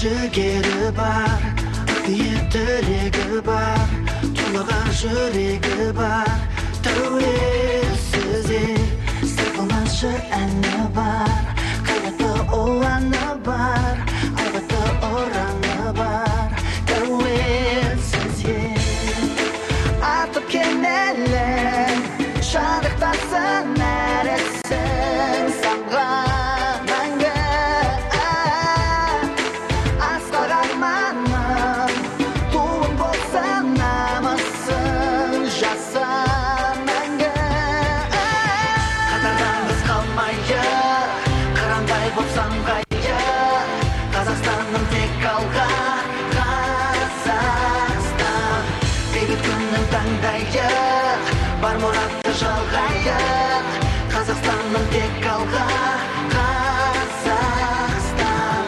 жігері бар, тілегі бар, толыға жүрегі бар. Тәуелсіз ел, сықылмашы әні бар, қайраты ұланы бар, айбатты ұраны бар. Тәуелсіз ел, атып кенелі, шарықтасын әрісің самға мәңгі. Асқар арманым, туың болсын намысың жаса мәңгі. Қатардан біз қалмайық, қырандай болсам қайық, Қазақстанның тек алға. Қазақстан, бейбіт күннің таңдайық, бар мұратты жалғайық. Қазақстанның тек алға. Қазақстан.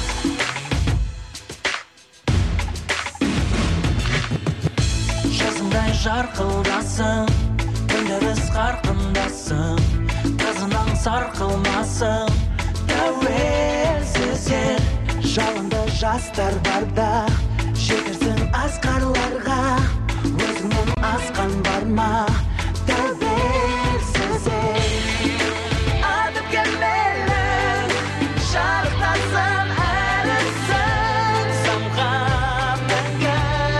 Жазыңдай жарқылдасын, өндіріс қарқындасың, қызының сарқылмасын. Тәуелсіз ел, жалынды жастар барда, жетерсің асқарларға. Өзіңнен асқан бар ма? Тәуелсіз ел, атып келмелі, шарықтасын әрісің самға мәңгі.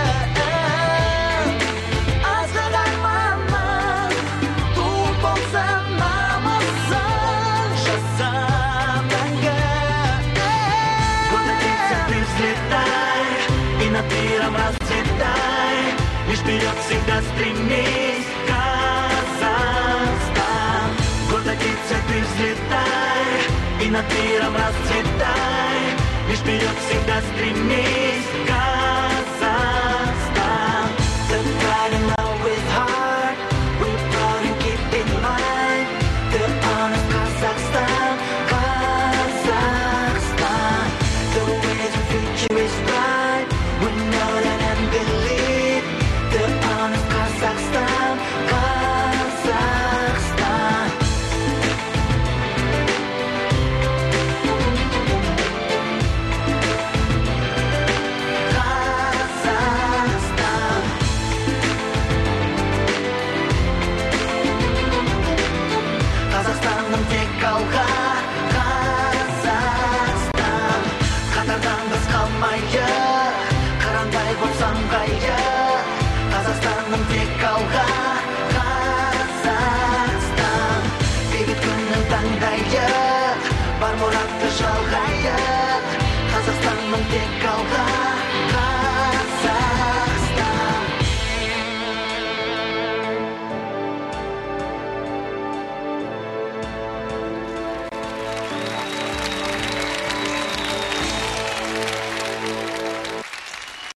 Асқар арманың, туып болсын намысын жаса мәңгі. Куда птица ты взлетай, и над миром расцветай, лишь вперед всегда стремись, Казахстан. Гордо птица ты взлетай, и над миром расцветай, лишь вперед всегда стремись, Казахстан. The pride and love with heart, we proud and keep in mind the honor of Kazakhstan, Kazakhstan. The way the future is bright, we know that and believe the honor of Kazakhstan, Kazakhstan. Kazakhstan. Қазақстанның тек алға. Қазақстан, қатардан біз қалмайық, қырандай болсам қайық. Қазақстанның тек алға. Қазақстан, бейбіт күннің таңдайық, бар мұратты жалғайық. Қазақстанның тек алға.